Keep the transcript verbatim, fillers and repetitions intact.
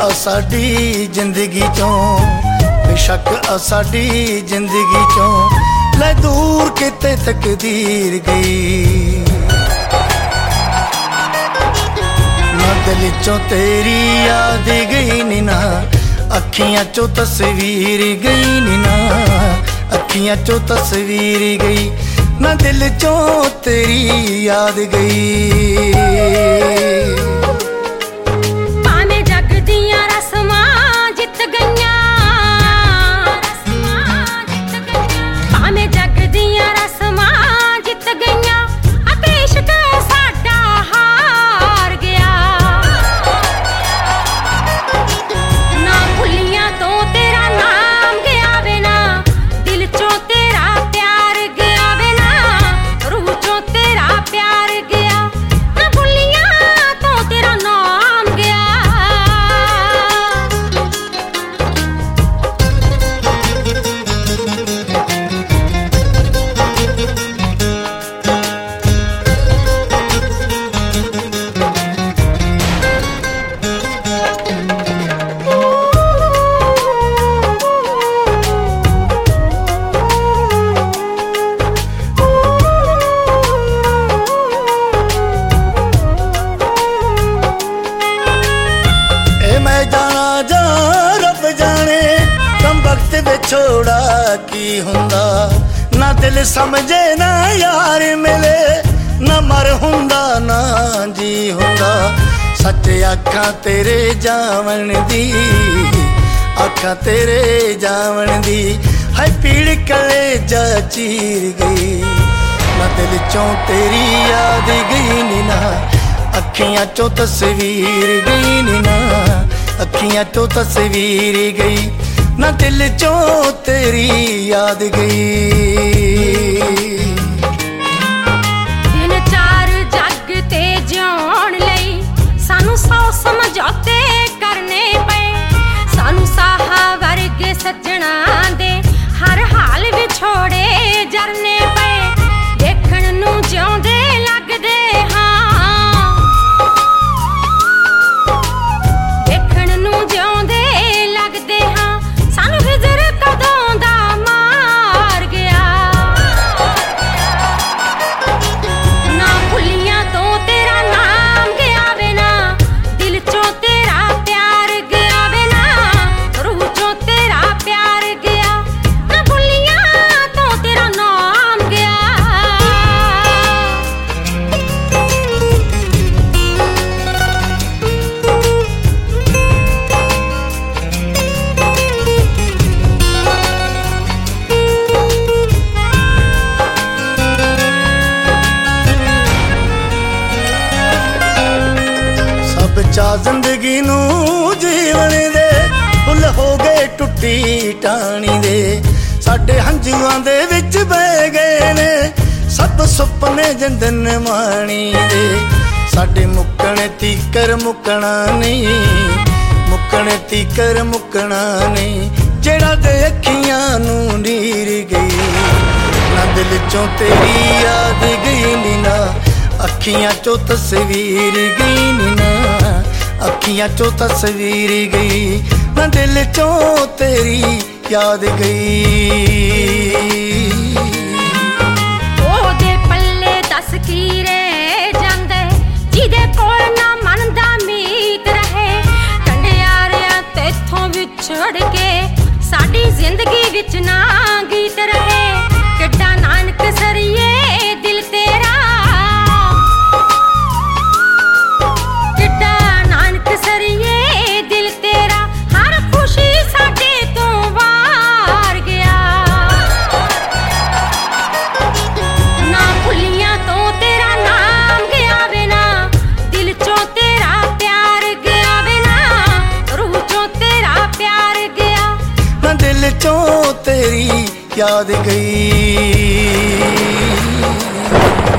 साडी जिंदगी चों, बेशक आ साडी जिंदगी चों ले दूर किते तकदीर गई। ना दिल चों तेरी याद गई नी ना, अखियां चों तस्वीर गई नी ना, अखियां चों तस्वीर गई। ना दिल चों तेरी याद गई। छोड़ा की हुंदा ना दिल समझे ना यार मिले, ना मर हुंदा ना जी हुंदा। सच आखा तेरे जावन दी, आखा तेरे जावन दी है पीड़ कलेजा चीर गई। ना दिल चों तेरी याद गई नी ना, अखियां चों तस्वीर गई नी ना, अखियां चों तस्वीर गई। ना दिल चों तेरी याद गई। दिन चार जग ते जिउण लई सानू सौ समझौते करने पे, सानू साहा वर्गे सज्जणा दे हर हाल विछोड़े जरने पे। देखण नू जिउंदे लगदे हां, देखण नू जिउंदे लगदे हां। चा जिंदगी नू जीवन दे फुल हो गए टुटी टाणी दे, साडे हंजुआं दे विच बह गए ने सब सुपने जिंदन माणी दे। साडे मुक्कण तीकर मुक्कना नहीं, मुक्कण तीकर मुक्कना नहीं। जेड़ा दे अखियां नू नीर गई, ना दिल चों तेरी याद गई नी ना, अखियां चों तस्वीर गई नी ना, अखियां चों तस्वीर गई। ना दिल चों तेरी याद गई। ओदे पल्ले दस की रह जांदे जिदे कोल ना मन दा मीत रहे। कंडियारिया तेथों विछड़ के साडी जिंदगी विच ना गीत रहे। किड्डा नानक सरिए दिल तेरा, सरिए दिल तेरा हर खुशी साडे तो वार गया। ना भुलियां तो तेरा नाम गया वे ना, दिल चों तेरा प्यार गया वे ना, रूह चों तेरा प्यार गया। ना दिल चों तेरी याद गई।